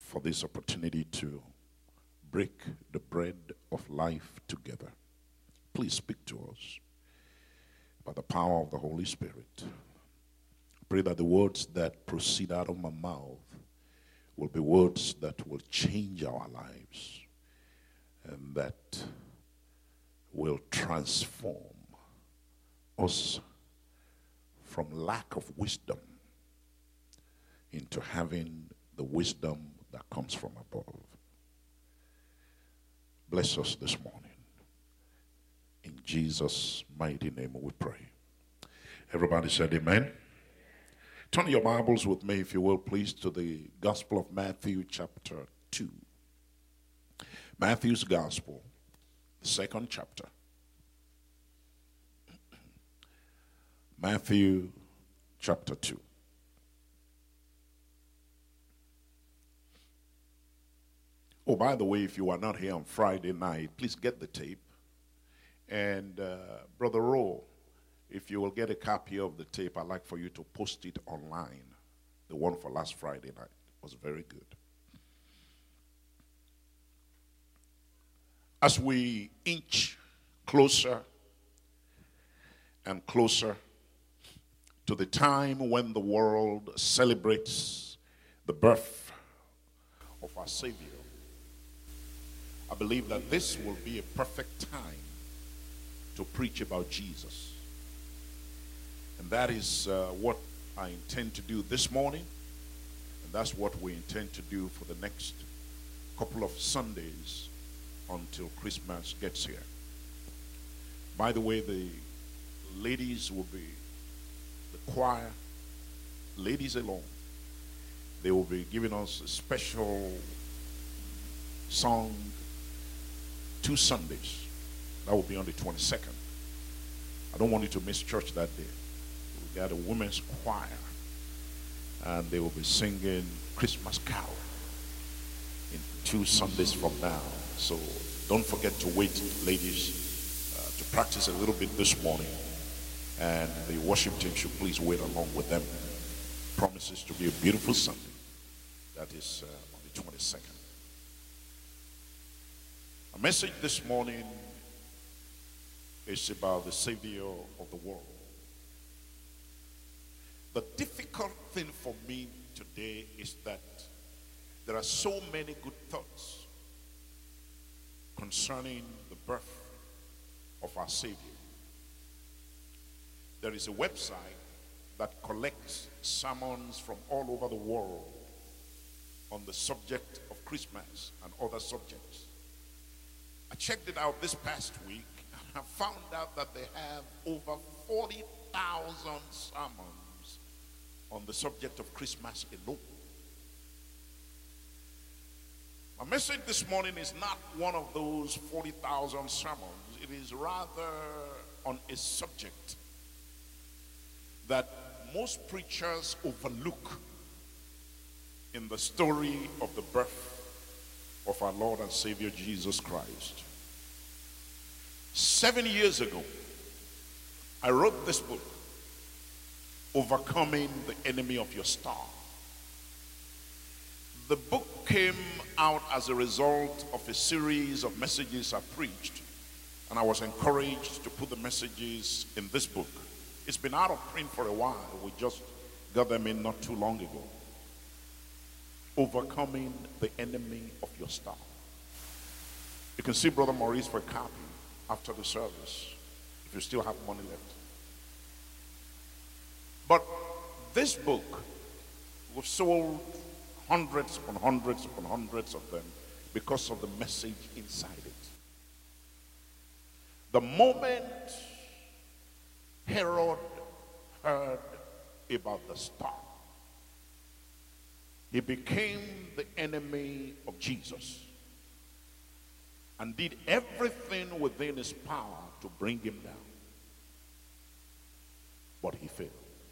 for this opportunity to break the bread of life together. Please speak to us by the power of the Holy Spirit. Pray that the words that proceed out of my mouth will be words that will change our lives and that will transform us from lack of wisdom into having the wisdom that comes from above. Bless us this morning. In Jesus' mighty name we pray. Everybody said amen. Turn your Bibles with me, if you will, please, to the Gospel of Matthew chapter 2. Matthew's Gospel, the second chapter. Matthew chapter 2. Oh, by the way, if you are not here on Friday night, please get the tape. And Brother Rowe, if you will get a copy of the tape, I'd like for you to post it online. The one for last Friday night was very good. As we inch closer and closer to the time when the world celebrates the birth of our Savior, I believe that this will be a perfect time to preach about Jesus. And that is what I intend to do this morning. And that's what we intend to do for the next couple of Sundays until Christmas gets here. By the way, the ladies will be, the choir, ladies alone, they will be giving us a special song 2 Sundays. That will be on the 22nd. I don't want you to miss church that day. We got a women's choir, and they will be singing Christmas Carol in 2 Sundays from now. So don't forget to wait, ladies, to practice a little bit this morning. And the worship team should please wait along with them. Promises to be a beautiful Sunday. That is on the 22nd. Our message this morning is about the Savior of the world. The difficult thing for me today is that there are so many good thoughts concerning the birth of our Savior. There is a website that collects sermons from all over the world on the subject of Christmas and other subjects. I checked it out this past week. I found out that they have over 40,000 sermons on the subject of Christmas alone. My message this morning is not one of those 40,000 sermons. It is rather on a subject that most preachers overlook in the story of the birth of our Lord and Savior Jesus Christ. 7 years ago, I wrote this book, Overcoming the Enemy of Your Star. The book came out as a result of a series of messages I preached, and I was encouraged to put the messages in this book. It's been out of print for a while. We just got them in not too long ago. Overcoming the Enemy of Your Star. You can see Brother Maurice for a copy after the service, if you still have money left. But this book, we've sold hundreds upon hundreds upon hundreds of them because of the message inside it. The moment Herod heard about the star, he became the enemy of Jesus and did everything within his power to bring him down. But he failed.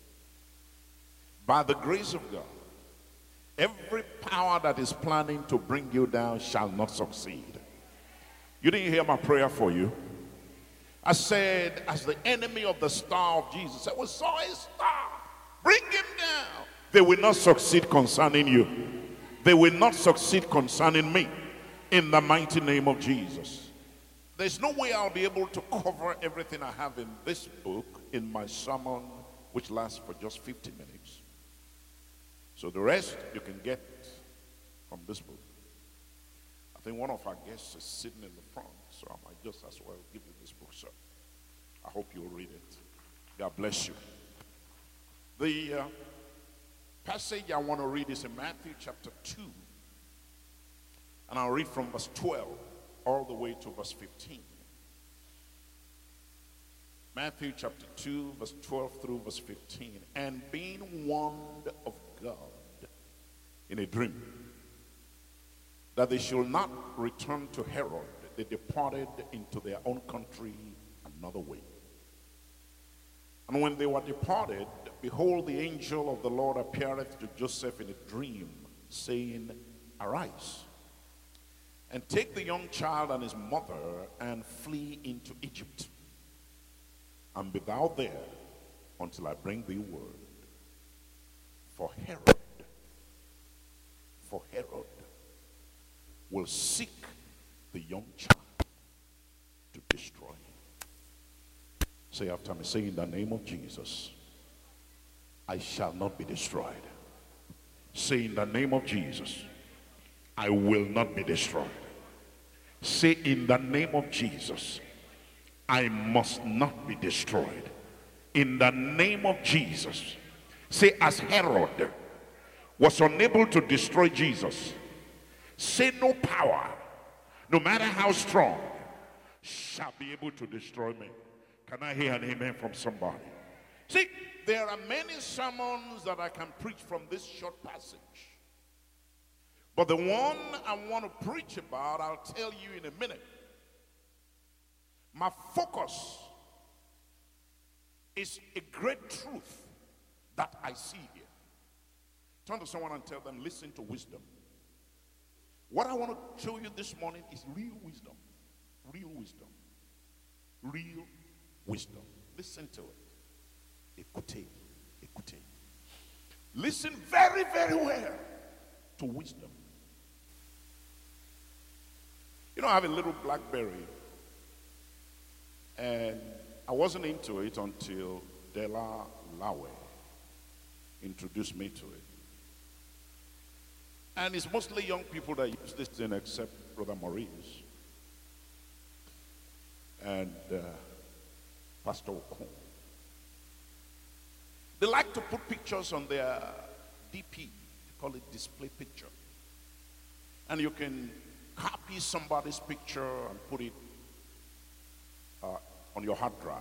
By the grace of God, every power that is planning to bring you down shall not succeed. You didn't hear my prayer for you. I said, as the enemy of the star of Jesus, I saw a star, bring him down. They will not succeed concerning you. They will not succeed concerning me in the mighty name of Jesus. There's no way I'll be able to cover everything I have in this book in my sermon, which lasts for just 50 minutes. So the rest you can get from this book. I think one of our guests is sitting in the front, so I might just as well give you this book, sir. I hope you'll read it. God bless you. The passage I want to read is in Matthew chapter 2. And I'll read from verse 12 all the way to verse 15. Matthew chapter 2, verse 12 through verse 15. And being warned of God in a dream, that they should not return to Herod, they departed into their own country another way. And when they were departed, behold, the angel of the Lord appeareth to Joseph in a dream, saying, Arise, and take the young child and his mother, and flee into Egypt, and be thou there until I bring thee word. For Herod will seek the young child to destroy him. Say after me, say, in the name of Jesus, I shall not be destroyed. Say, in the name of Jesus, I will not be destroyed. Say, in the name of Jesus, I must not be destroyed. In the name of Jesus. Say, as Herod was unable to destroy Jesus, say, no power, no matter how strong, shall be able to destroy me. Can I hear an amen from somebody? See, there are many sermons that I can preach from this short passage. But the one I want to preach about, I'll tell you in a minute. My focus is a great truth that I see here. Turn to someone and tell them, listen to wisdom. What I want to show you this morning is real wisdom. Real wisdom. Real wisdom. Listen to it. Écoutez. Écoutez. Listen very, very well to wisdom. You know, I have a little BlackBerry, and I wasn't into it until Della Lawe introduced me to it. And it's mostly young people that use this thing, except Brother Maurice and Pastor Okon. They like to put pictures on their DP. They call it display picture. And you can copy somebody's picture and put it on your hard drive.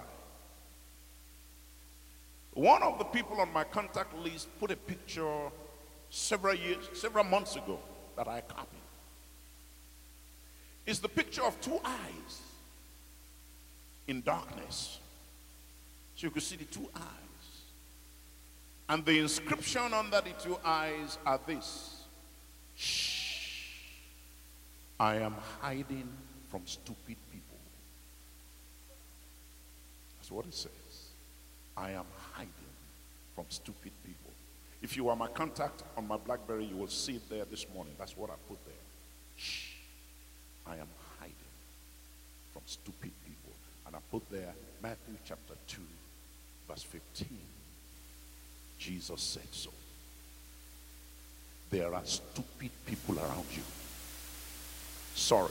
One of the people on my contact list put a picture several months ago that I copied. It's the picture of two eyes in darkness. So you can see the two eyes. And the inscription under the two eyes are this: shh, I am hiding from stupid people. That's what it says. I am hiding from stupid people. If you are my contact on my BlackBerry, you will see it there this morning. That's what I put there. Shh, I am hiding from stupid people. And I put there Matthew chapter 2, verse 15. Jesus said so. There are stupid people around you. Sorry.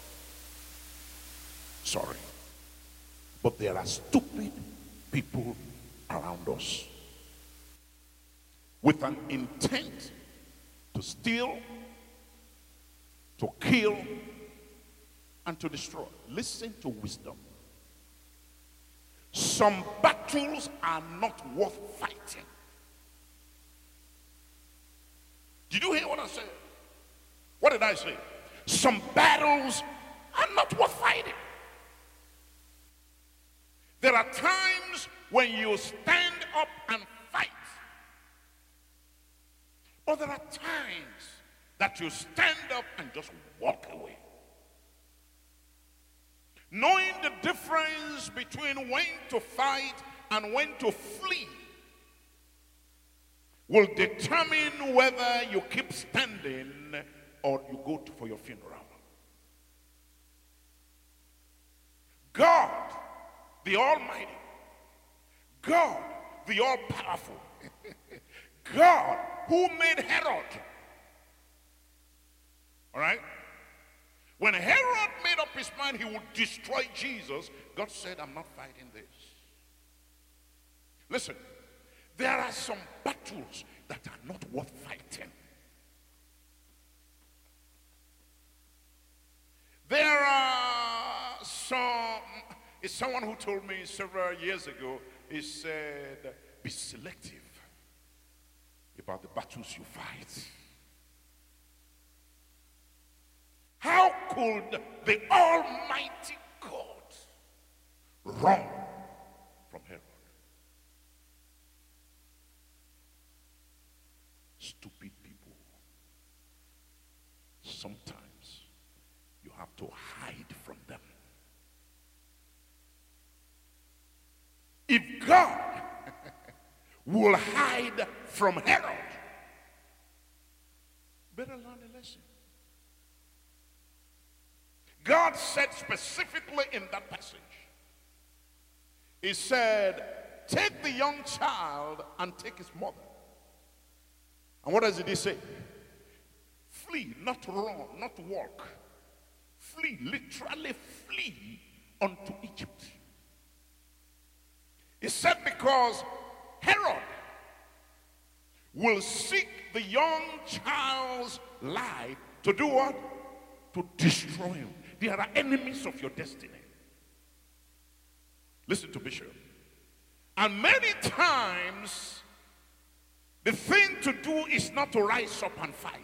But there are stupid people around us with an intent to steal, to kill, and to destroy. Listen to wisdom. Some battles are not worth fighting. Did you hear what I said? What did I say? Some battles are not worth fighting. There are times when you stand up and fight. But there are times that you stand up and just walk away. Knowing the difference between when to fight and when to flee will determine whether you keep standing or you go for your funeral. God, the Almighty, God, the All-Powerful, God who made Herod. All right? When Herod made up his mind he would destroy Jesus, God said, I'm not fighting this. Listen, there are some battles that are not worth fighting. There are someone who told me several years ago, he said, be selective about the battles you fight. How could the Almighty God run from Herod? Stupid people. Sometimes you have to hide from them. If God will hide from Herod, better learn a lesson. God said specifically in that passage, he said, take the young child and take his mother. And what does he say? Flee, not run, not walk. Flee, literally flee unto Egypt. He said because Herod will seek the young child's life to do what? To destroy him. There are enemies of your destiny. Listen to Bishop. And many times, the thing to do is not to rise up and fight.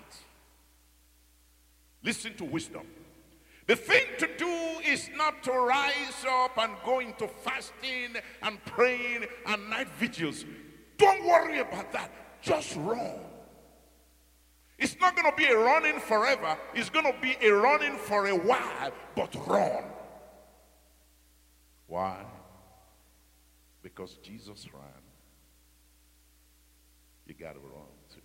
Listen to wisdom. The thing to do is not to rise up and go into fasting and praying and night vigils. Don't worry about that. Just run. It's not going to be a running forever. It's going to be a running for a while, but run. Why? Because Jesus ran. You got to run too.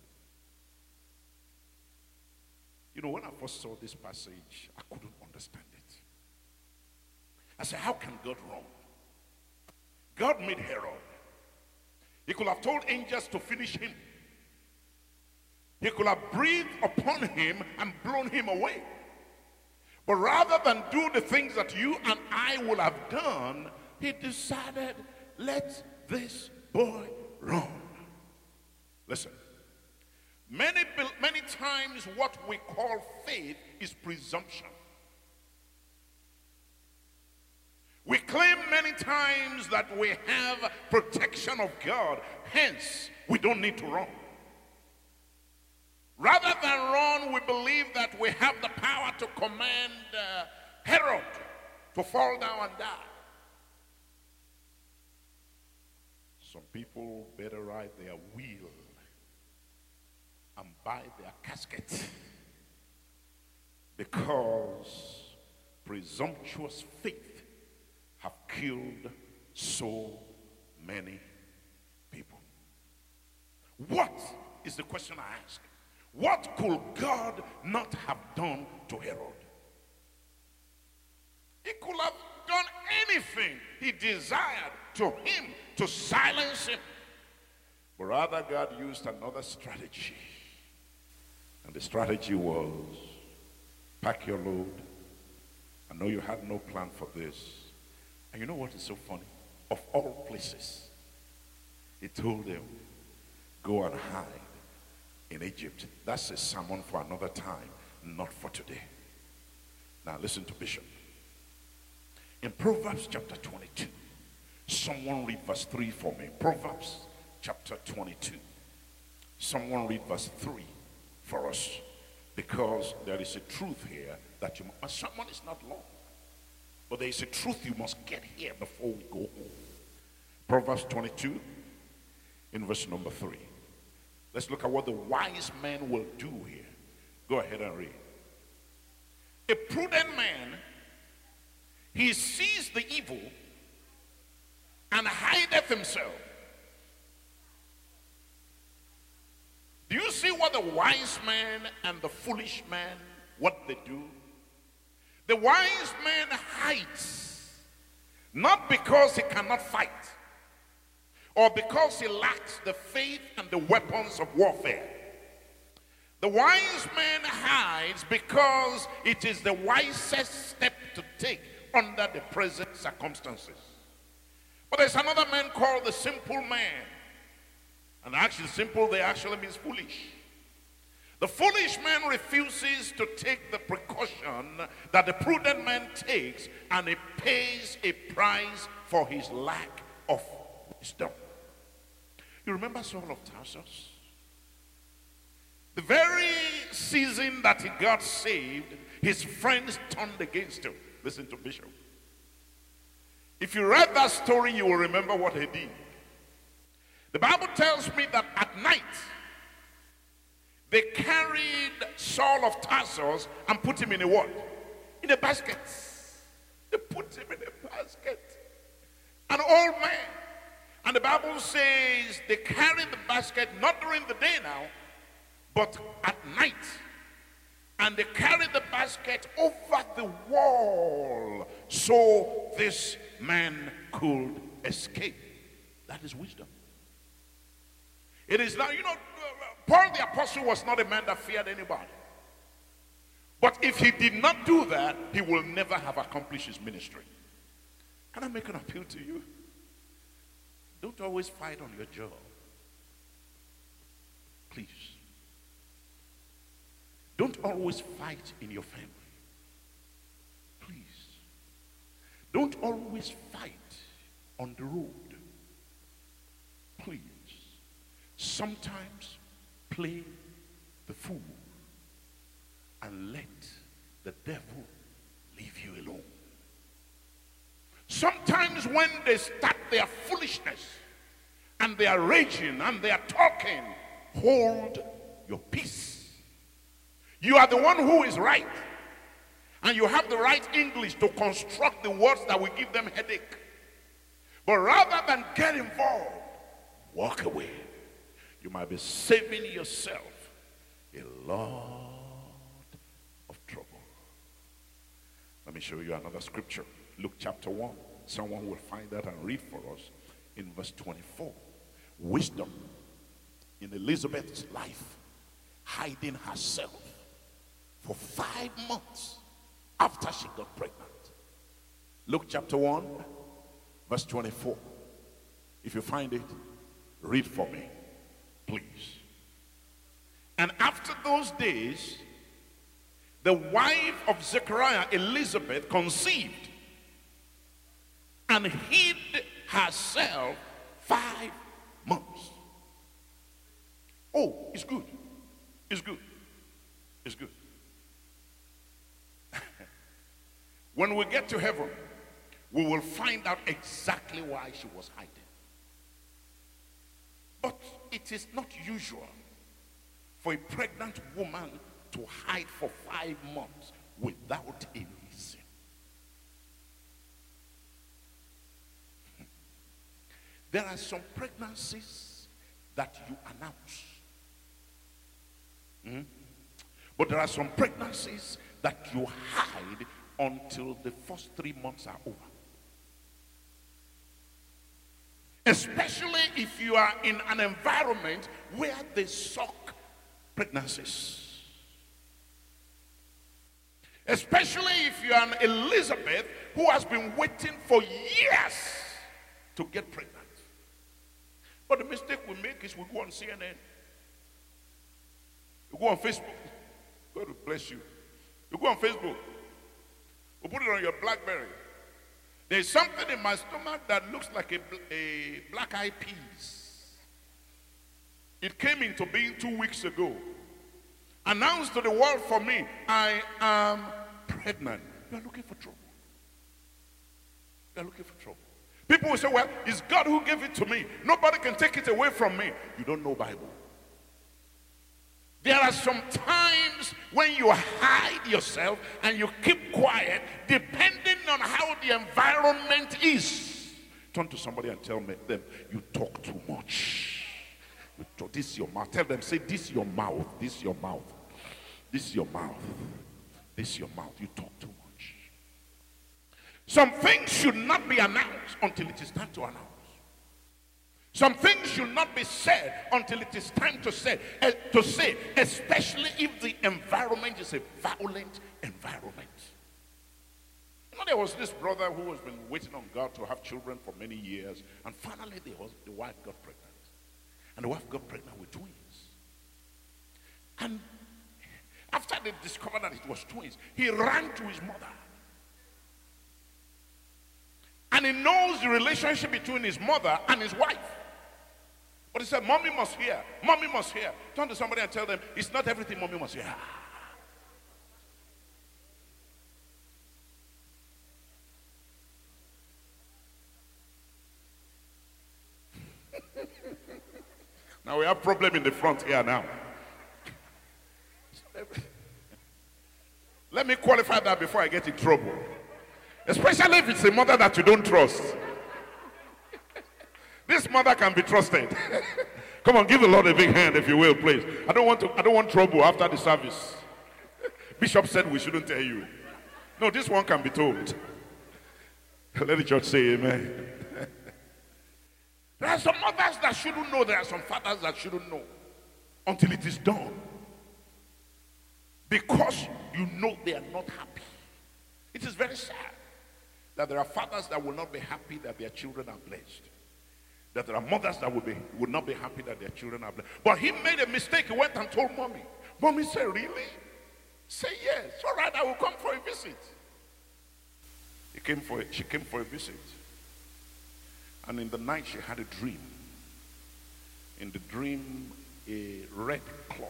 You know, when I first saw this passage, I couldn't understand it. I said, how can God run? God made Herod. He could have told angels to finish him. He could have breathed upon him and blown him away. But rather than do the things that you and I would have done, he decided, let this boy run. Listen, many times what we call faith is presumption. We claim many times that we have protection of God, hence we don't need to run. Rather than run, we believe that we have the power to command Herod to fall down and die. Some people better ride their wheel and buy their casket, because presumptuous faith have killed so many people. What is the question I ask? What could God not have done to Herod? He could have done anything he desired to him to silence him. But rather, God used another strategy. And the strategy was, pack your load. I know you had no plan for this. And you know what is so funny? Of all places, he told them, go and hide in Egypt. That's a sermon for another time, not for today. Now listen to Bishop. In Proverbs chapter 22, someone read verse 3 for me. Proverbs chapter 22. Someone read verse 3 for us, because there is a truth here that you must, someone is not long, but there is a truth you must get here before we go home. Proverbs 22 in verse number 3. Let's look at what the wise man will do here. Go ahead and read. A prudent man, he sees the evil and hideth himself. Do you see what the wise man and the foolish man, what they do? The wise man hides, not because he cannot fight, or because he lacks the faith and the weapons of warfare. The wise man hides because it is the wisest step to take under the present circumstances. But there's another man called the simple man. And actually simple there actually means foolish. The foolish man refuses to take the precaution that the prudent man takes, and he pays a price for his lack of wisdom. You remember Saul of Tarsus? The very season that he got saved, his friends turned against him. Listen to Bishop. If you read that story, you will remember what he did. The Bible tells me that at night, they carried Saul of Tarsus and put him in a what? In a basket. They put him in a basket. An old man. And the Bible says they carried the basket not during the day now, but at night. And they carried the basket over the wall so this man could escape. That is wisdom. It is now, you know, Paul the apostle was not a man that feared anybody. But if he did not do that, he will never have accomplished his ministry. Can I make an appeal to you? Don't always fight on your job. Please. Don't always fight in your family. Please. Don't always fight on the road. Please. Sometimes play the fool and let the devil leave you alone. Sometimes when they start their foolishness and they are raging and they are talking, hold your peace. You are the one who is right, and you have the right English to construct the words that will give them headache. But rather than get involved, walk away. You might be saving yourself a lot of trouble. Let me show you another scripture. Luke chapter 1. Someone will find that and read for us in verse 24. Wisdom in Elizabeth's life, hiding herself for 5 months after she got pregnant. Luke chapter 1, verse 24. If you find it, read for me, please. And after those days, the wife of Zechariah, Elizabeth, conceived and hid herself 5 months. Oh, it's good. It's good. It's good. When we get to heaven, we will find out exactly why she was hiding. But it is not usual for a pregnant woman to hide for 5 months without a reason. There are some pregnancies that you announce. But there are some pregnancies that you hide until the first 3 months are over. Especially if you are in an environment where they suck pregnancies. Especially if you are an Elizabeth who has been waiting for years to get pregnant. But the mistake we make is we go on CNN. You go on Facebook. God will bless you. You go on Facebook. You put it on your BlackBerry. There's something in my stomach that looks like a black-eyed peas. It came into being 2 weeks ago. Announced to the world for me, I am pregnant. You are looking for trouble. You are looking for trouble. People will say, well, it's God who gave it to me. Nobody can take it away from me. You don't know Bible. There are some times when you hide yourself and you keep quiet depending on how the environment is. Turn to somebody and tell them, you talk too much. This is your mouth. Tell them, say, this is your mouth. This is your mouth. This is your mouth. This is your mouth. You talk too much. Some things should not be announced until it is time to announce. Some things should not be said until it is time to say, especially if the environment is a violent environment. You know, there was this brother who has been waiting on God to have children for many years, and finally the wife got pregnant. And the wife got pregnant with twins. And after they discovered that it was twins, he ran to his mother. And he knows the relationship between his mother and his wife. But he said, Mommy must hear. Mommy must hear. Turn to somebody and tell them, it's not everything Mommy must hear. Now we have problem in the front here now. Let me qualify that before I get in trouble. Especially if it's a mother that you don't trust. This mother can be trusted. Come on, give the Lord a big hand if you will, please. I don't want trouble after the service. Bishop said we shouldn't tell you. No, this one can be told. Let the church say amen. There are some mothers that shouldn't know. There are some fathers that shouldn't know until it is done. Because you know they are not happy. It is very sad that there are fathers that will not be happy that their children are blessed. That there are mothers that would not be happy that their children are blessed. But he made a mistake. He went and told Mommy. Mommy said, really? Say yes. All right, I will come for a visit. She came for a visit. And in the night she had a dream. In the dream, a red cloth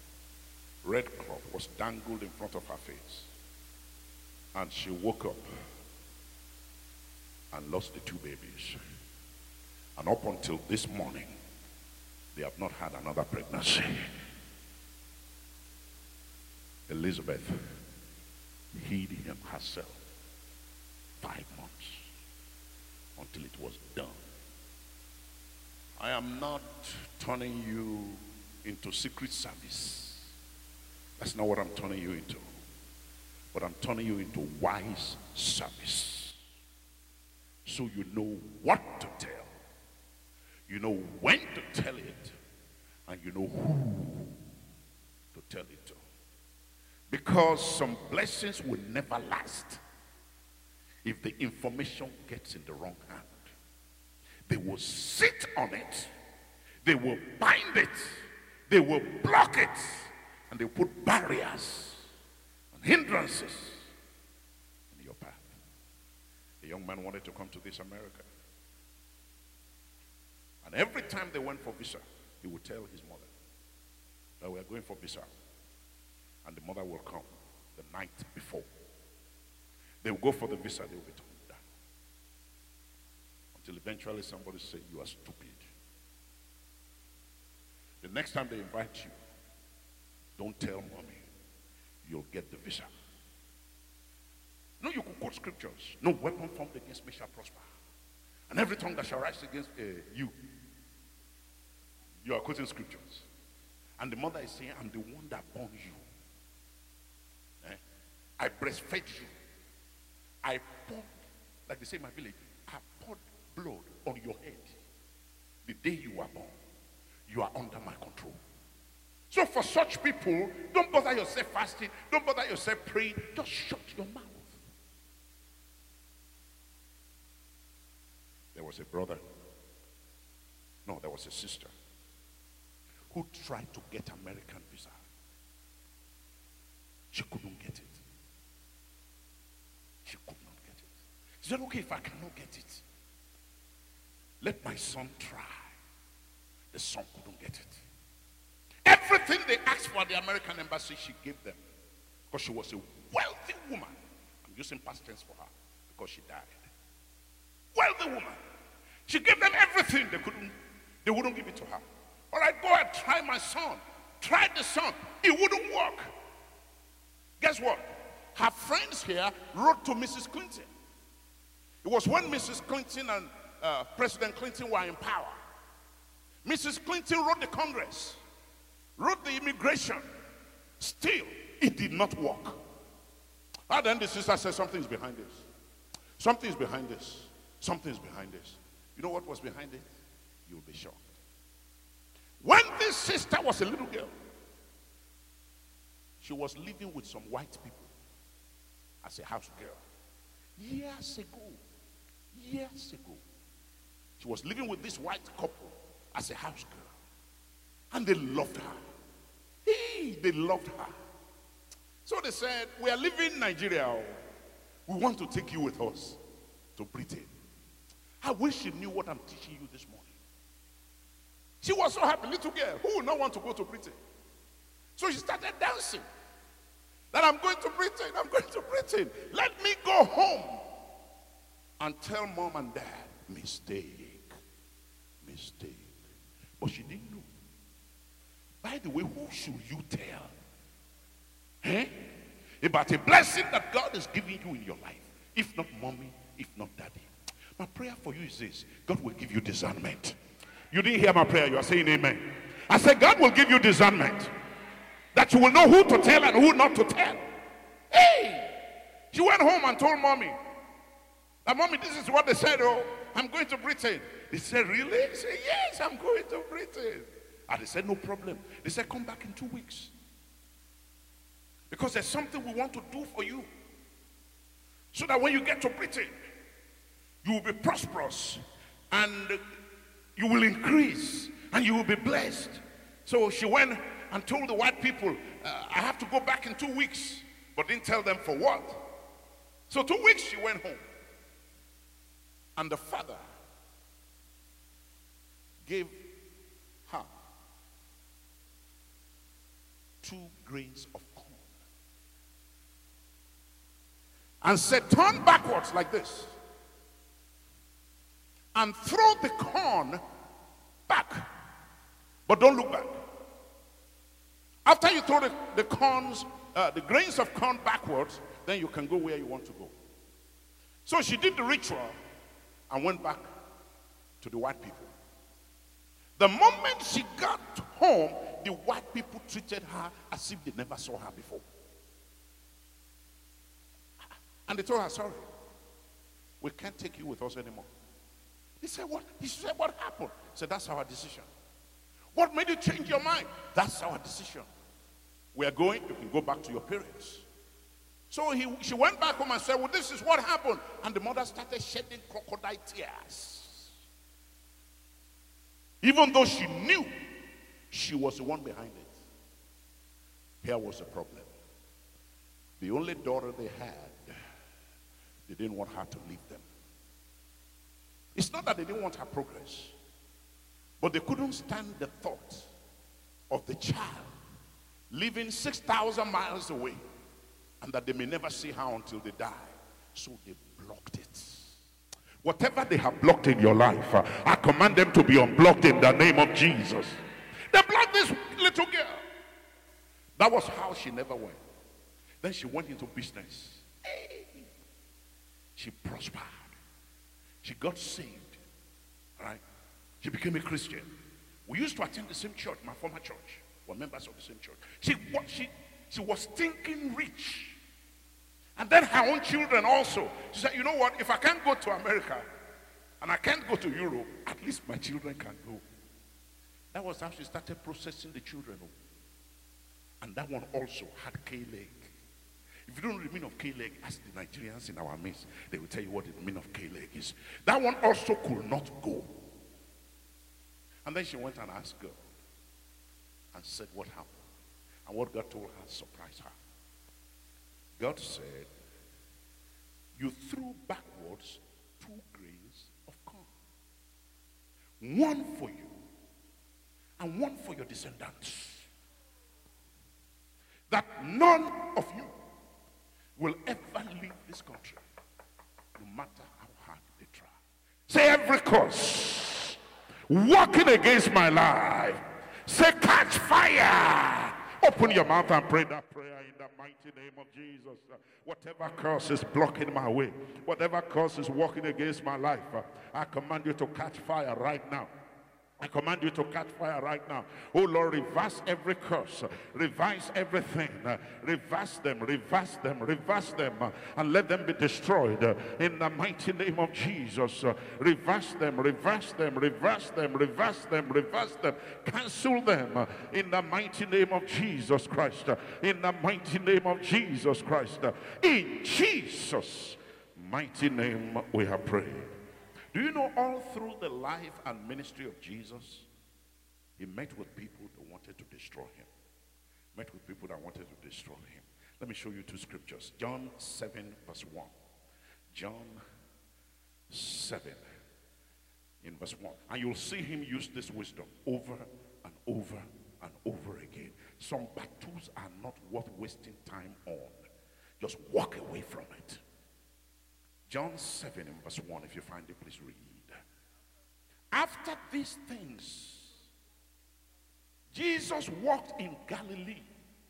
was dangled in front of her face. And she woke up and lost the two babies. And up until this morning, they have not had another pregnancy. Elizabeth hid him herself 5 months until it was done. I am not turning you into secret service. That's not what I'm turning you into. But I'm turning you into wise service. So you know what to tell. You know when to tell it. And you know who to tell it to. Because some blessings will never last if the information gets in the wrong hand. They will sit on it. They will bind it. They will block it. And they will put barriers and hindrances in your path. A young man wanted to come to this America. And every time they went for visa, he would tell his mother that we are going for visa. And the mother will come the night before. They will go for the visa, they will be told that. Until eventually somebody said, you are stupid. The next time they invite you, don't tell Mommy. You'll get the visa. No, you could quote scriptures. No weapon formed against me shall prosper. And every tongue that shall rise against you are quoting scriptures. And the mother is saying, I'm the one that born you. I breastfed you. I poured, like they say in my village, I poured blood on your head. The day you were born, you are under my control. So for such people, don't bother yourself fasting. Don't bother yourself praying. Just shut your mouth. There was a brother. No, there was a sister who tried to get American visa. She couldn't get it. She could not get it. She said, okay, if I cannot get it, let my son try. The son couldn't get it. Everything they asked for at the American embassy, she gave them. Because she was a wealthy woman. I'm using past tense for her because she died. Wealthy woman. She gave them everything. They wouldn't give it to her. All right, go ahead, try my son. Tried the son. It wouldn't work. Guess what? Her friends here wrote to Mrs. Clinton. It was when Mrs. Clinton and President Clinton were in power. Mrs. Clinton wrote the Congress, wrote the immigration. Still, it did not work. And then the sister said, something's behind this. Something's behind this. Something's behind this. You know what was behind it? You'll be shocked. When this sister was a little girl, she was living with some white people as a house girl. Years ago. She was living with this white couple as a house girl. And they loved her. They loved her. So they said, we are leaving Nigeria. We want to take you with us to Britain. I wish you knew what I'm teaching you this morning. She was so happy, little girl. Who would not want to go to Britain? So she started dancing. That I'm going to Britain, I'm going to Britain. Let me go home and tell mom and dad, mistake. But she didn't know. By the way, who should you tell? About a blessing that God is giving you in your life. If not mommy, if not daddy. My prayer for you is this: God will give you discernment. You didn't hear my prayer, you are saying amen. I said God will give you discernment. That you will know who to tell and who not to tell. She went home and told mommy. That mommy, this is what they said, oh, I'm going to Britain. They said, really? She said, yes, I'm going to Britain. And they said, no problem. They said, come back in 2 weeks. Because there's something we want to do for you. So that when you get to Britain, you will be prosperous. And you will increase. And you will be blessed. So she went and told the white people, I have to go back in 2 weeks. But didn't tell them for what. So 2 weeks she went home. And the father gave her 2 grains of corn. And said, turn backwards like this. And throw the corn back. But don't look back. After you throw the grains of corn backwards, then you can go where you want to go. So she did the ritual and went back to the white people. The moment she got home, the white people treated her as if they never saw her before. And they told her, sorry, we can't take you with us anymore. He said, what? He said, what happened? He said, that's our decision. What made you change your mind? That's our decision. We are going, you can go back to your parents. So she went back home and said, well, this is what happened. And the mother started shedding crocodile tears. Even though she knew she was the one behind it. Here was the problem. The only daughter they had, they didn't want her to leave them. It's not that they didn't want her progress, but they couldn't stand the thought of the child living 6,000 miles away, and that they may never see her until they die. So they blocked it. Whatever they have blocked in your life, I command them to be unblocked in the name of Jesus. They blocked this little girl. That was how she never went. Then she went into business. She prospered. She got saved. Right? She became a Christian. We used to attend the same church, my former church. We're members of the same church. She was thinking rich. And then her own children also. She said, you know what? If I can't go to America and I can't go to Europe, at least my children can go. That was how she started processing the children. And that one also had K-leg. If you don't know the meaning of K-leg, ask the Nigerians in our midst. They will tell you what the meaning of K-leg is. That one also could not go. And then she went and asked God and said what happened. And what God told her surprised her. God said, you threw backwards 2 grains of corn. One for you and one for your descendants. That none of you will ever leave this country, no matter how hard they try. Say every curse working against my life, say catch fire. Open your mouth and pray that prayer in the mighty name of Jesus. Whatever curse is blocking my way, whatever curse is working against my life, I command you to catch fire right now. I command you to catch fire right now. Oh Lord, reverse every curse, revise everything, reverse them, and let them be destroyed in the mighty name of Jesus. Reverse them, cancel them in the mighty name of Jesus Christ. In the mighty name of Jesus Christ. In Jesus' mighty name we have prayed. Do you know all through the life and ministry of Jesus, he met with people that wanted to destroy him. Met with people that wanted to destroy him. Let me show you two scriptures. John 7 verse 1. John 7 in verse 1. And you'll see him use this wisdom over and over and over again. Some battles are not worth wasting time on. Just walk away from it. John 7 in verse 1, if you find it, please read. After these things, Jesus walked in Galilee.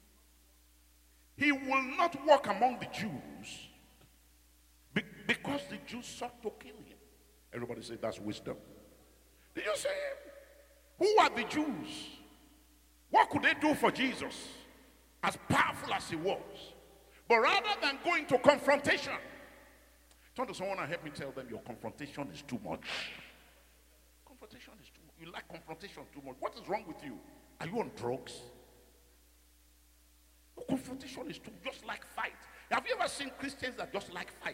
He will not walk among the Jews because the Jews sought to kill him. Everybody say that's wisdom. Did you say, who are the Jews? What could they do for Jesus? As powerful as he was. But rather than going to confrontation, turn to someone and help me tell them your confrontation is too much. Confrontation is too much. You like confrontation too much. What is wrong with you? Are you on drugs? Confrontation is too just like fight. Have you ever seen Christians that just like fight?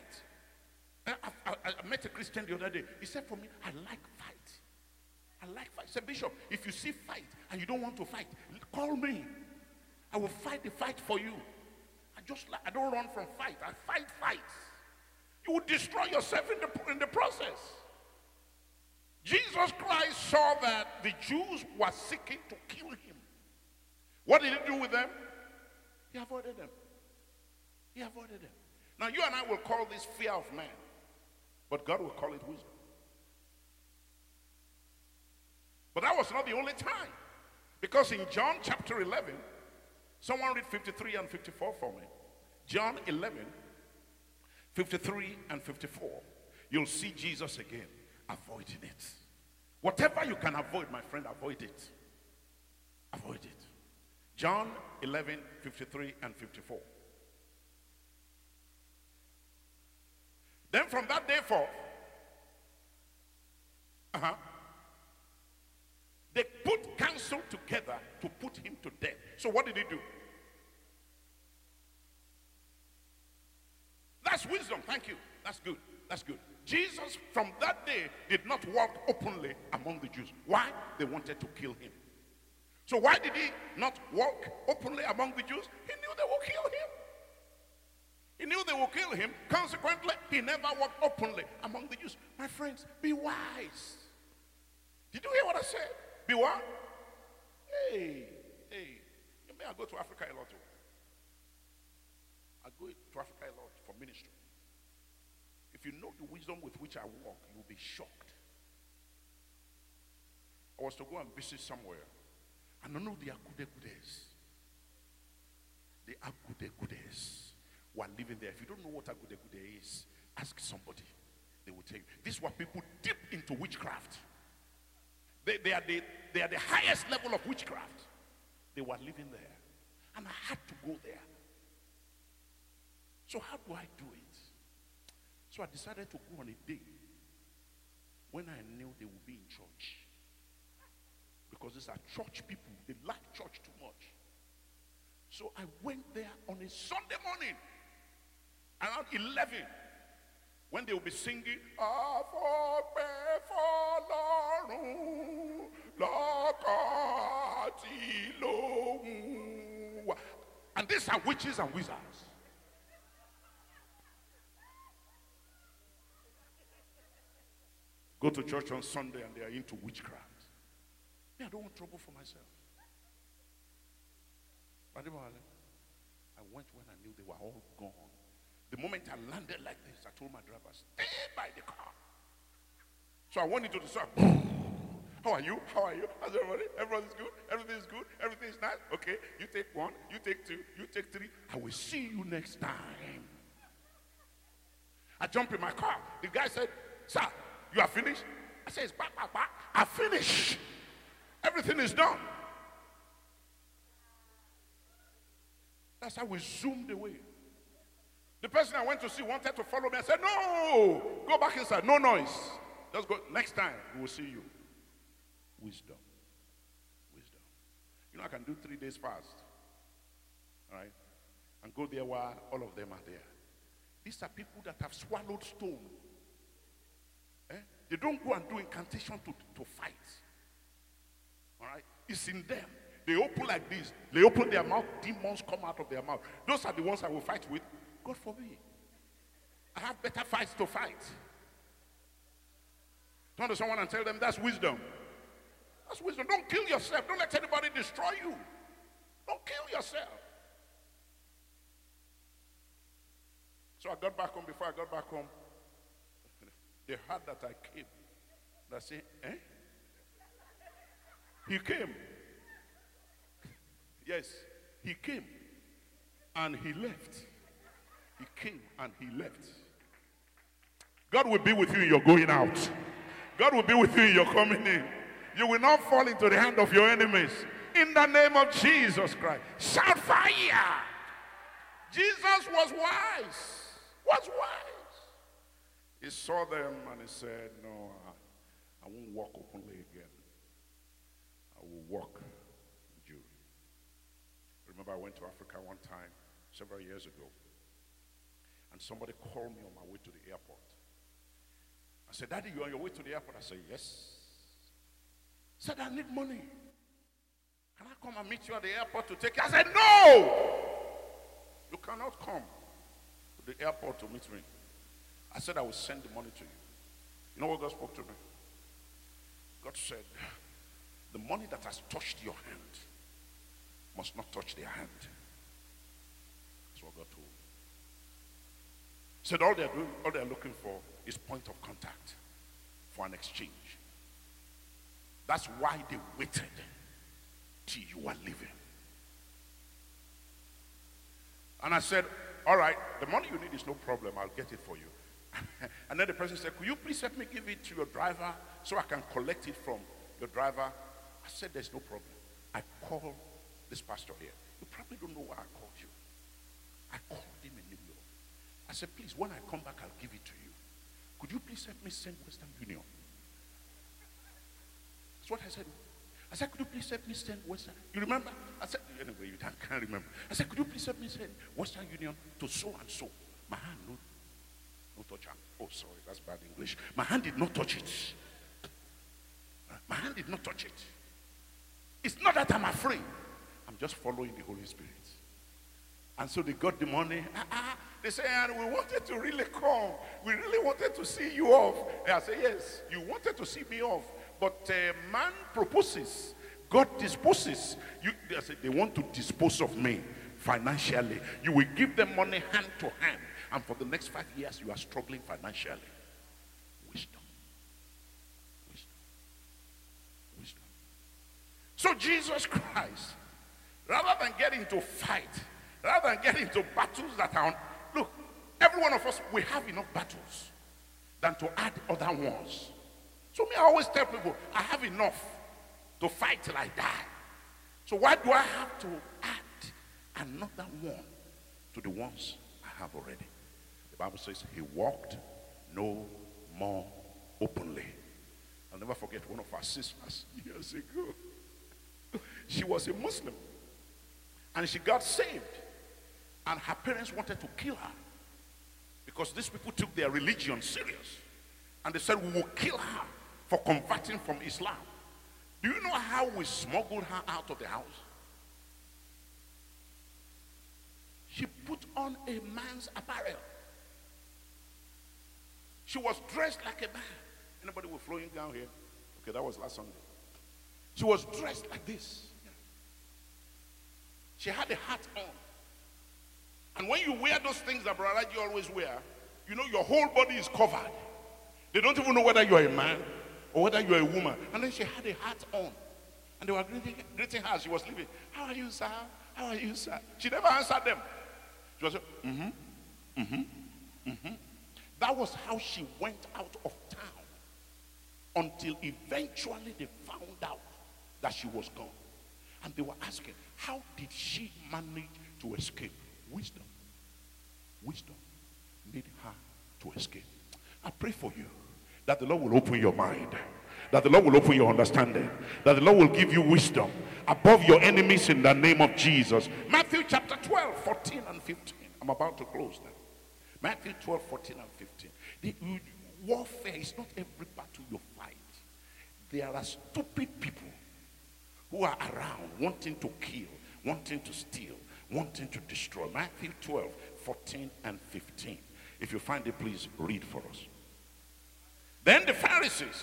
I met a Christian the other day. He said for me, I like fight. I like fight. He said, Bishop, if you see fight and you don't want to fight, call me. I will fight the fight for you. I don't run from fight. I fight fights. You will destroy yourself in the process. Jesus Christ saw that the Jews were seeking to kill him. What did he do with them? He avoided them. He avoided them. Now you and I will call this fear of man, but God will call it wisdom. But that was not the only time. Because in John chapter 11, someone read 53 and 54 for me. John 11, 53 and 54. You'll see Jesus again avoiding it. Whatever you can avoid, my friend, avoid it. Avoid it. John 11, 53 and 54. Then from that day forth, they put counsel together to put him to death. So what did he do? That's wisdom. Thank you. That's good. That's good. Jesus from that day did not walk openly among the Jews. Why? They wanted to kill him. So why did he not walk openly among the Jews? He knew they would kill him. He knew they would kill him. Consequently, he never walked openly among the Jews. My friends, be wise. Did you hear what I said? Be what? Hey. You may I go to Africa a lot too. I go to Africa a lot for ministry. If you know the wisdom with which I walk, you'll be shocked. I was to go and visit somewhere. I don't know the Akude-Kudes. The Akude-Kudes who are living there. If you don't know what Akude-Kude is, ask somebody. They will tell you. These were people deep into witchcraft. They are the highest level of witchcraft. They were living there. And I had to go there. So how do I do it? So I decided to go on a day when I knew they would be in church. Because these are church people. They like church too much. So I went there on a Sunday morning around 11 when they will be singing and these are witches and wizards. Go to church on Sunday and they are into witchcraft. Me, I don't want trouble for myself. I went when I knew they were all gone. The moment I landed like this, I told my driver, stay by the car. So I went into the shop. How are you? How are you? How's everybody? Everybody's good? Everything's good? Everything's nice? Okay, you take one, you take two, you take three. I will see you next time. I jumped in my car. The guy said, sir, you are finished? I said, it's back. I finished. Everything is done. That's how we zoomed away. The person I went to see wanted to follow me. I said, no, go back inside. No noise. Just go. Next time, we will see you. Wisdom. Wisdom. You know, I can do 3 days fast. All right? And go there while all of them are there. These are people that have swallowed stone. They don't go and do incantation to fight. All right? It's in them. They open like this. They open their mouth. Demons come out of their mouth. Those are the ones I will fight with. God forbid. I have better fights to fight. Turn to someone and tell them that's wisdom. That's wisdom. Don't kill yourself. Don't let anybody destroy you. Don't kill yourself. So I got back home. Before I got back home, they heard that I came. And I said, He came. Yes, he came and he left. He came and he left. God will be with you in your going out. God will be with you in your coming in. You will not fall into the hand of your enemies. In the name of Jesus Christ. Shout fire! Jesus was wise. Was wise. He saw them and he said, no, I won't walk openly again. I will walk in Jewry. Remember, I went to Africa one time, several years ago, and somebody called me on my way to the airport. I said, Daddy, you on your way to the airport? I said, yes. He said, I need money. Can I come and meet you at the airport to take you? I said, no! You cannot come to the airport to meet me. I said, I will send the money to you. You know what God spoke to me? God said, the money that has touched your hand must not touch their hand. That's what God told me. He said, all they're looking for is point of contact for an exchange. That's why they waited till you are leaving. And I said, all right, the money you need is no problem. I'll get it for you. And then the person said, could you please help me give it to your driver so I can collect it from your driver? I said, there's no problem. I called this pastor here. You probably don't know why I called you. I called him in New York. I said, please, when I come back, I'll give it to you. Could you please help me send Western Union? That's what I said. I said, could you please help me send Western? You remember? I said, anyway, you can't remember. I said, could you please help me send Western Union to so and so? My hand, no touch hand. Oh, sorry, that's bad English. My hand did not touch it. My hand did not touch it. It's not that I'm afraid. I'm just following the Holy Spirit. And so they got the money. They said, we wanted to really come. We really wanted to see you off. And I said, yes, you wanted to see me off. But man proposes. God disposes. They said they want to dispose of me financially. You will give them money hand to hand. And for the next 5 years, you are struggling financially. Wisdom. Wisdom. Wisdom. So Jesus Christ, rather than get into fight, rather than get into battles that are on, look, every one of us, we have enough battles than to add other ones. So me, I always tell people, I have enough to fight till I die. So why do I have to add another one to the ones I have already? The Bible says he walked no more openly. I'll never forget one of our sisters years ago. She was a Muslim. And she got saved. And her parents wanted to kill her. Because these people took their religion serious. And they said, we will kill her for converting from Islam. Do you know how we smuggled her out of the house? She put on a man's apparel. She was dressed like a man. Anybody was flowing down here? Okay, that was last Sunday. She was dressed like this. She had a hat on. And when you wear those things that Brother Raji always wear, you know your whole body is covered. They don't even know whether you are a man or whether you are a woman. And then she had a hat on. And they were greeting her as she was leaving. How are you, sir? How are you, sir? She never answered them. She was like, That was how she went out of town until eventually they found out that she was gone. And they were asking, how did she manage to escape? Wisdom. Wisdom made her to escape. I pray for you that the Lord will open your mind, that the Lord will open your understanding, that the Lord will give you wisdom above your enemies in the name of Jesus. Matthew chapter 12, 14 and 15. I'm about to close now. Matthew 12, 14 and 15. The warfare is not every battle you fight. There are stupid people who are around wanting to kill, wanting to steal, wanting to destroy. Matthew 12, 14 and 15. If you find it, please read for us. Then the Pharisees,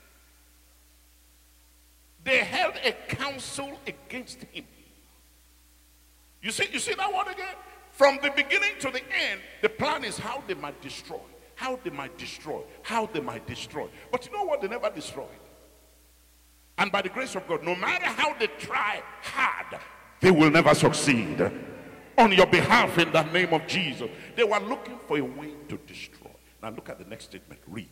they held a council against him. You see that word again? From the beginning to the end, the plan is how they might destroy. How they might destroy. How they might destroy. But you know what? They never destroyed. And by the grace of God, no matter how they try hard, they will never succeed. On your behalf, in the name of Jesus. They were looking for a way to destroy. Now look at the next statement. Read.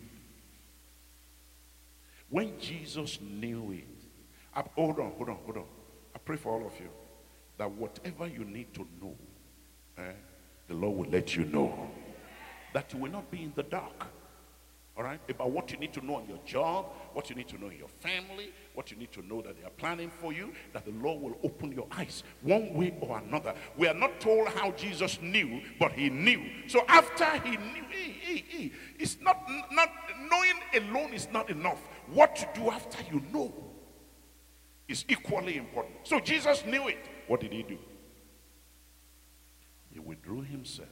When Jesus knew it. Hold on. I pray for all of you that whatever you need to know, the Lord will let you know. That you will not be in the dark. All right? About what you need to know on your job, what you need to know in your family, what you need to know that they are planning for you, that the Lord will open your eyes one way or another. We are not told how Jesus knew, but he knew. So after he knew, it's not knowing alone is not enough. What to do after you know is equally important. So Jesus knew it. What did he do? He withdrew himself.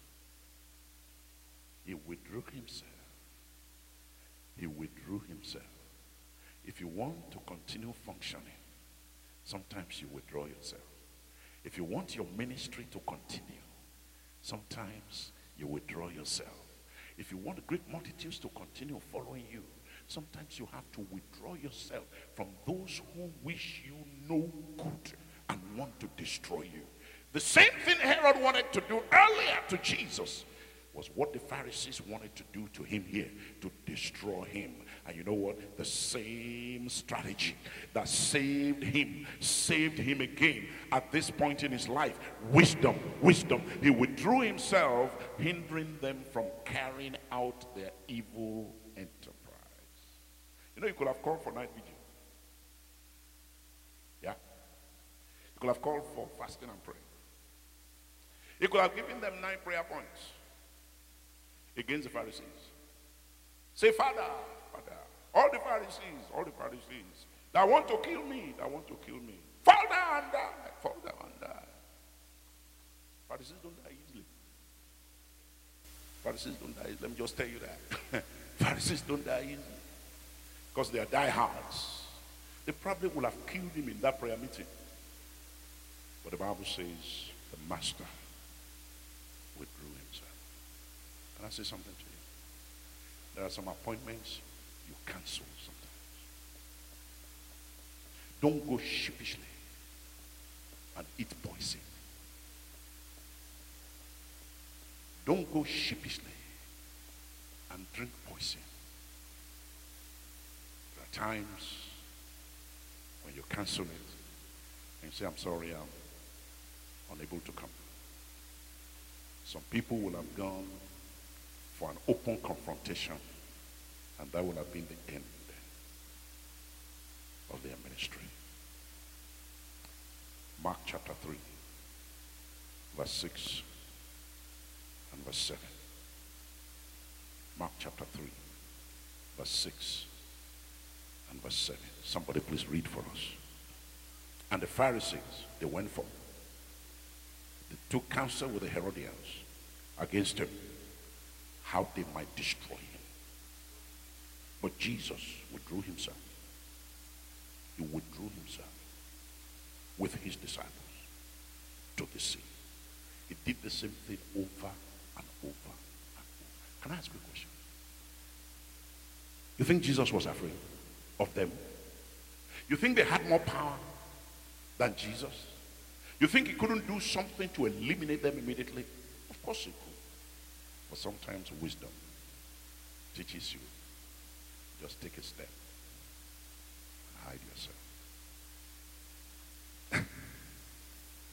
He withdrew himself. He withdrew himself. If you want to continue functioning, sometimes you withdraw yourself. If you want your ministry to continue, sometimes you withdraw yourself. If you want great multitudes to continue following you, sometimes you have to withdraw yourself from those who wish you no good and want to destroy you. The same thing Herod wanted to do earlier to Jesus was what the Pharisees wanted to do to him here, to destroy him. And you know what? The same strategy that saved him again at this point in his life. Wisdom. He withdrew himself, hindering them from carrying out their evil enterprise. You know, you could have called for night vigil. Yeah? You could have called for fasting and prayer. You could have given them 9 prayer points against the Pharisees. Say, Father, all the Pharisees that want to kill me, fall down and die. Pharisees don't die easily. Let me just tell you that. Pharisees don't die easily because they are diehards. They probably would have killed him in that prayer meeting. But the Bible says the master withdrew himself. Can I say something to you? There are some appointments you cancel sometimes. Don't go sheepishly and eat poison. Don't go sheepishly and drink poison. There are times when you cancel it and you say, I'm sorry, I'm unable to come. Some people will have gone for an open confrontation, and that would have been the end of their ministry. Mark chapter 3, verse 6 and verse 7. Mark chapter 3, verse 6 and verse 7. Somebody please read for us. And the Pharisees, they went forth. They took counsel with the Herodians against him, how they might destroy him. But Jesus withdrew himself. He withdrew himself with his disciples to the sea. He did the same thing over and over and over. Can I ask you a question? You think Jesus was afraid of them? You think they had more power than Jesus? You think he couldn't do something to eliminate them immediately? Of course he could. But sometimes wisdom teaches you, just take a step and hide yourself.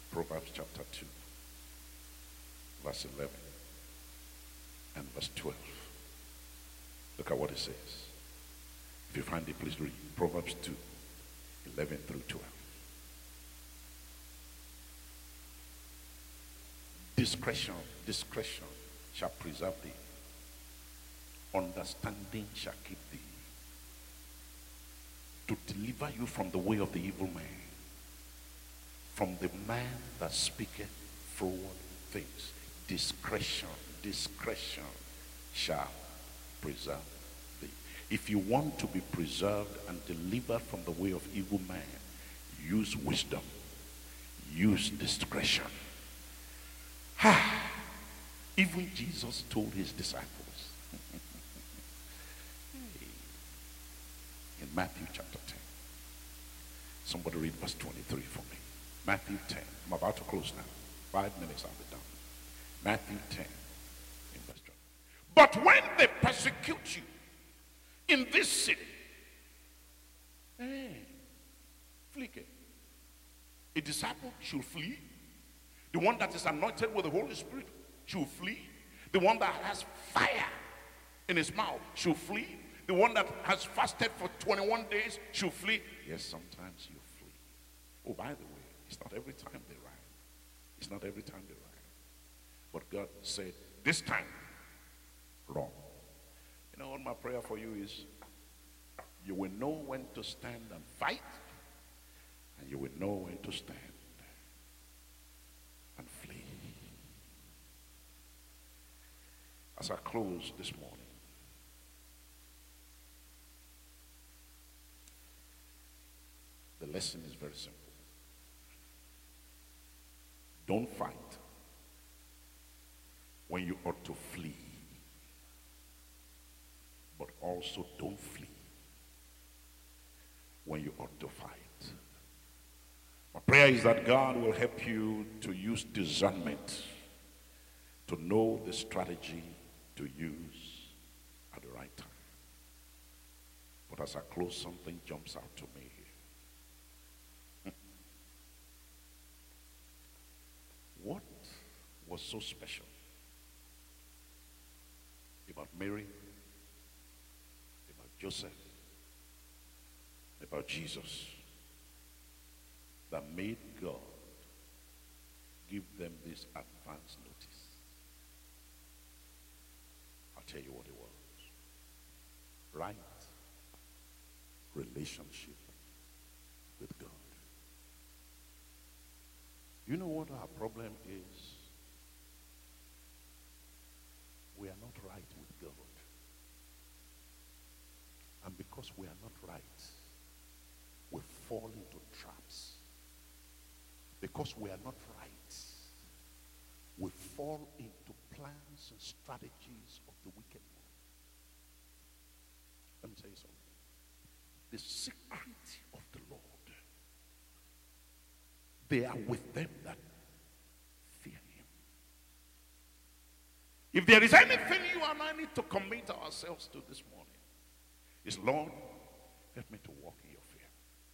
Proverbs chapter 2, verse 11 and verse 12. Look at what it says. If you find it, please read. Proverbs 2, 11 through 12. Discretion shall preserve thee. Understanding shall keep thee. To deliver you from the way of the evil man, from the man that speaketh froward things. Discretion shall preserve thee. If you want to be preserved and delivered from the way of evil man, use wisdom, use discretion. Even Jesus told his disciples in Matthew chapter 10. Somebody read verse 23 for me. Matthew 10. I'm about to close now. 5 minutes, I'll be done. Matthew 10 in verse 20. But when they persecute you in this city, flee. A disciple should flee. The one that is anointed with the Holy Spirit should flee. The one that has fire in his mouth should flee. The one that has fasted for 21 days should flee. Yes, sometimes you flee. Oh, by the way, it's not every time they ride. It's not every time they ride. But God said, this time, wrong. You know what my prayer for you is? You will know when to stand and fight, and you will know when to stand and flee. As I close this morning, the lesson is very simple. Don't fight when you ought to flee, but also don't flee when you ought to fight. My prayer is that God will help you to use discernment to know the strategy to use at the right time. But as I close, something jumps out to me here. What was so special about Mary, about Joseph, about Jesus, that made God give them this advance notice? I'll tell you what it was. Right relationship with God. You know what our problem is? We are not right with God. And because we are not right, we fall into traps. Because we are not right, we fall into plans and strategies of the wicked one. Let me tell you something. The secret of the Lord, they are with them that fear him. If there is anything you and I need to commit ourselves to this morning, is, Lord, help me to walk in your fear.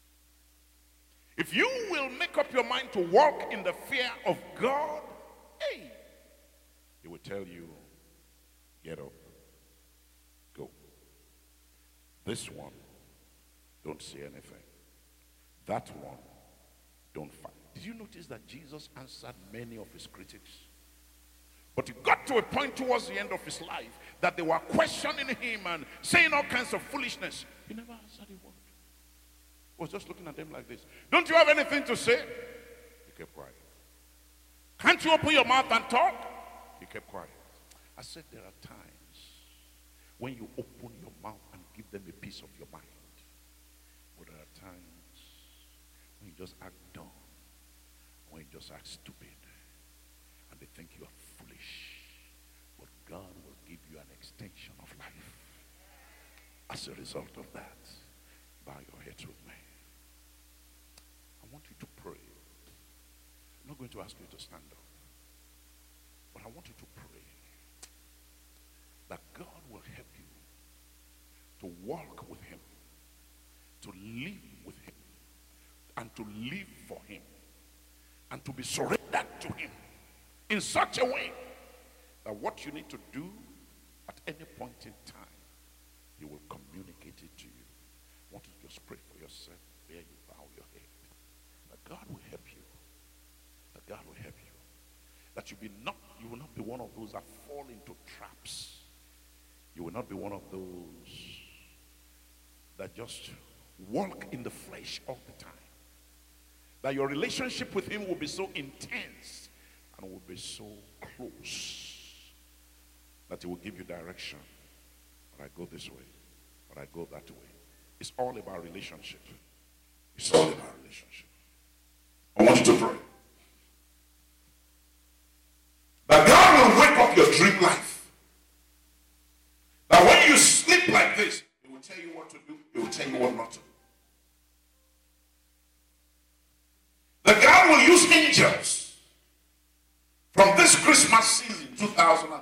If you will make up your mind to walk in the fear of God, hey, he will tell you, get up, go. This one, don't say anything. That one, don't fight. Did you notice that Jesus answered many of his critics? But it got to a point towards the end of his life that they were questioning him and saying all kinds of foolishness. He never answered a word. He was just looking at them like this. Don't you have anything to say? He kept quiet. Can't you open your mouth and talk? He kept quiet. I said there are times when you open your mouth and give them a piece of your mind. But there are times when you just act dumb, when you just act stupid, and they think you are foolish. But God will give you an extension of life. As a result of that, bow your heads with me. I want you to pray. I'm not going to ask you to stand up, but I want you to pray that God will help you to walk with him, to live with him, and to live for him, and to be surrendered to him in such a way that what you need to do at any point in time, he will communicate it to you. I want you to just pray for yourself where you bow your head. That God will help you. That God will help you. That you will not be one of those that fall into traps. You will not be one of those that just walk in the flesh all the time. That your relationship with him will be so intense and will be so close that he will give you direction. But I go this way, but I go that way. It's all about relationship. It's all about relationship. I want you to pray that God will wake up your dream life. That when you sleep like this, he will tell you what to do, he will tell you what not to do. That God will use angels from this Christmas season 2013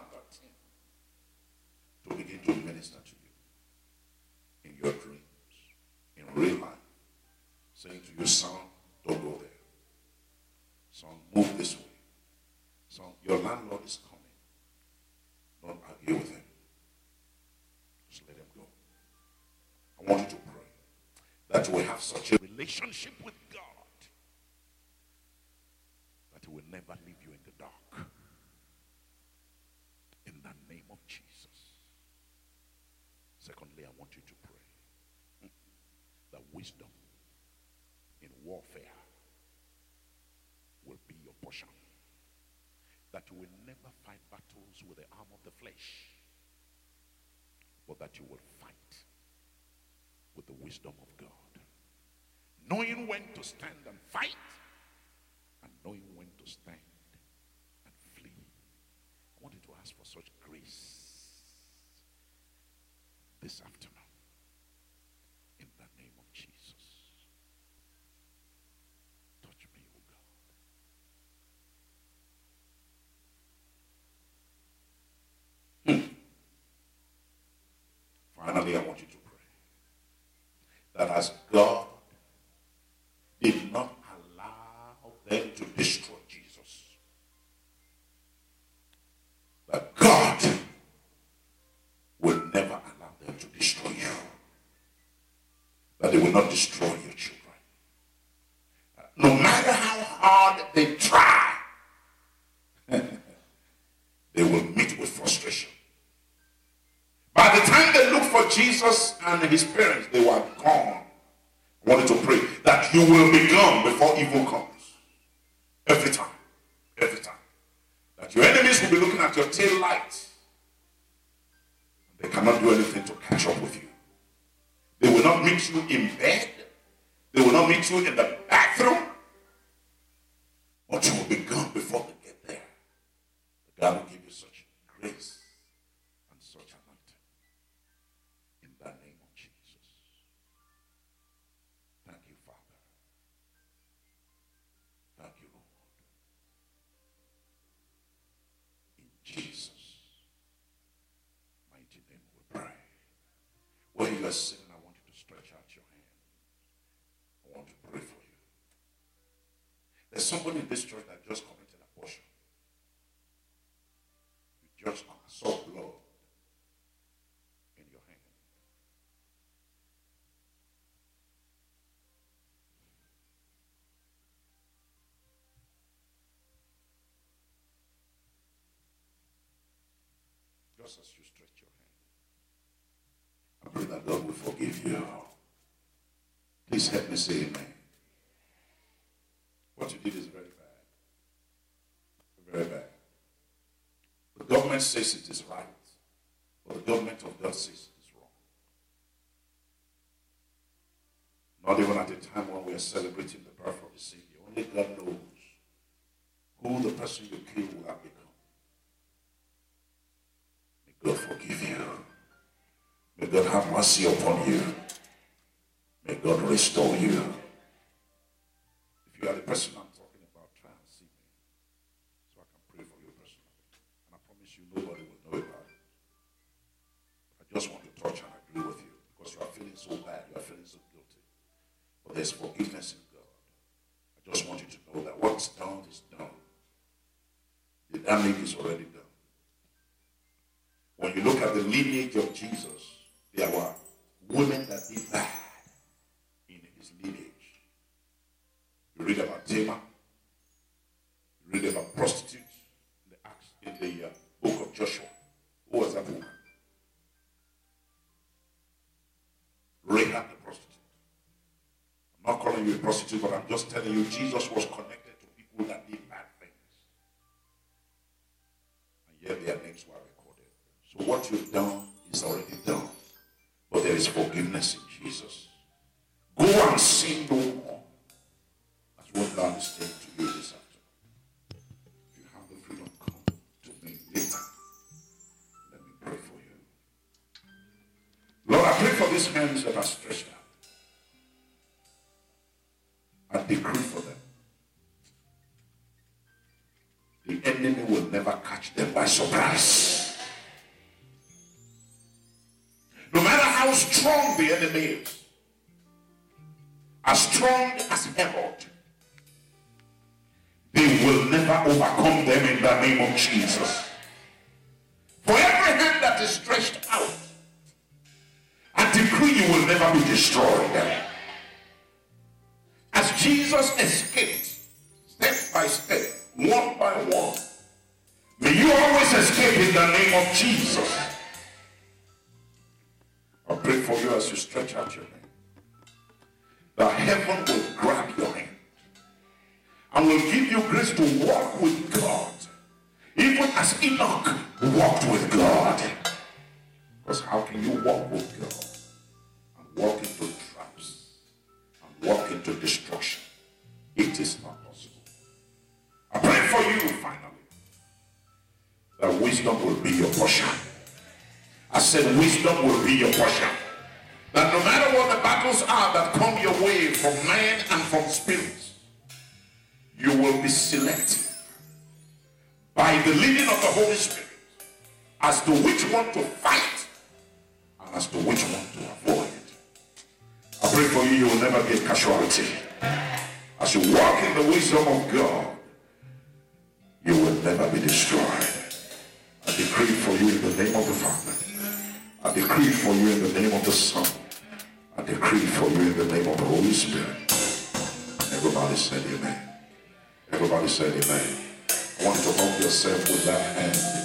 to begin to minister to you in your dreams, in real life, saying to you, son, don't go there. Son, move this way. Son, your landlord is coming. Don't argue with him. Just let him go. I want you to pray that you will have such a relationship with God that he will never leave you in the dark. In the name of Jesus. Secondly, I want you to pray that wisdom in warfare will be your portion. That you will never fight battles with the arm of the flesh, but that you will fight with the wisdom of God. Knowing when to stand and fight, and knowing when to stand and flee. I want you to ask for such grace this afternoon. In the name of Jesus. Touch me, O God. Finally, I want you to pray that as God did not allow them to destroy Jesus, that God will never allow them to destroy you. That they will not destroy your children. No matter how hard they try, they will meet with frustration. By the time they look for Jesus and his parents, they were gone. I wanted to pray that you will be gone before evil comes. Every time. Every time. That your enemies will be looking at your tail lights. They cannot do anything to catch up with you. They will not meet you in bed. They will not meet you in the bathroom. But you will be gone before they get there. God will give you such grace and such anointing. In the name of Jesus. Thank you, Father. Thank you, Lord. In Jesus' mighty name we pray. Where you are sitting, I want you to stretch out your hand. I want to pray for you. There's somebody in this church that just committed abortion. You just saw blood in your hand. Just as you stretch your hand, I pray that God will forgive you. Please help me say amen. What you did is very bad. Very bad. The government says it is right, but the government of God says it is wrong. Not even at a time when we are celebrating the birth of the Savior. Only God knows who the person you killed will have become. May God forgive you. May God have mercy upon you. May God restore you. If you are the person I'm talking about, try and see me so I can pray for you personally. And I promise you nobody will know about it. I just want to touch and agree with you because you are feeling so bad, you are feeling so guilty. But there's forgiveness in God. I just want you to know that what What's done is done. The damage is already done. When you look at the lineage of Jesus, there were women that did bad in his lineage. You read about Tamar. You read about prostitutes in the book of Joshua. Who was that woman? Rahab the prostitute. I'm not calling you a prostitute, but I'm just telling you Jesus was connected to people that did bad things. And yet their names were recorded. So what you've done is already done. But there is forgiveness in Jesus. Go and sin no more. That's what God is saying to you this afternoon. If you have the freedom, come to me later. Let me pray for you. Lord, I pray for these hands that are stretched out. I decree for them. The enemy will never catch them by surprise. No matter how strong the enemy is, as strong as Herod, they will never overcome them in the name of Jesus. For every hand that is stretched out, I decree you will never be destroyed. As Jesus escaped, step by step, one by one, may you always escape in the name of Jesus. I pray for you as you stretch out your hand, that heaven will grab your hand and will give you grace to walk with God, even as Enoch walked with God. Because how can you walk with God and walk into traps and walk into destruction? It is not possible. I pray for you finally that wisdom will be your portion. I said wisdom will be your portion. That no matter what the battles are that come your way from man and from spirits, you will be selective by the leading of the Holy Spirit as to which one to fight and as to which one to avoid. I pray for you, you will never be a casualty. As you walk in the wisdom of God, you will never be destroyed. I decree for you in the name of the Father. I decree for you in the name of the Son. I decree for you in the name of the Holy Spirit. Everybody said amen. Everybody said amen. I want you to hold yourself with that hand.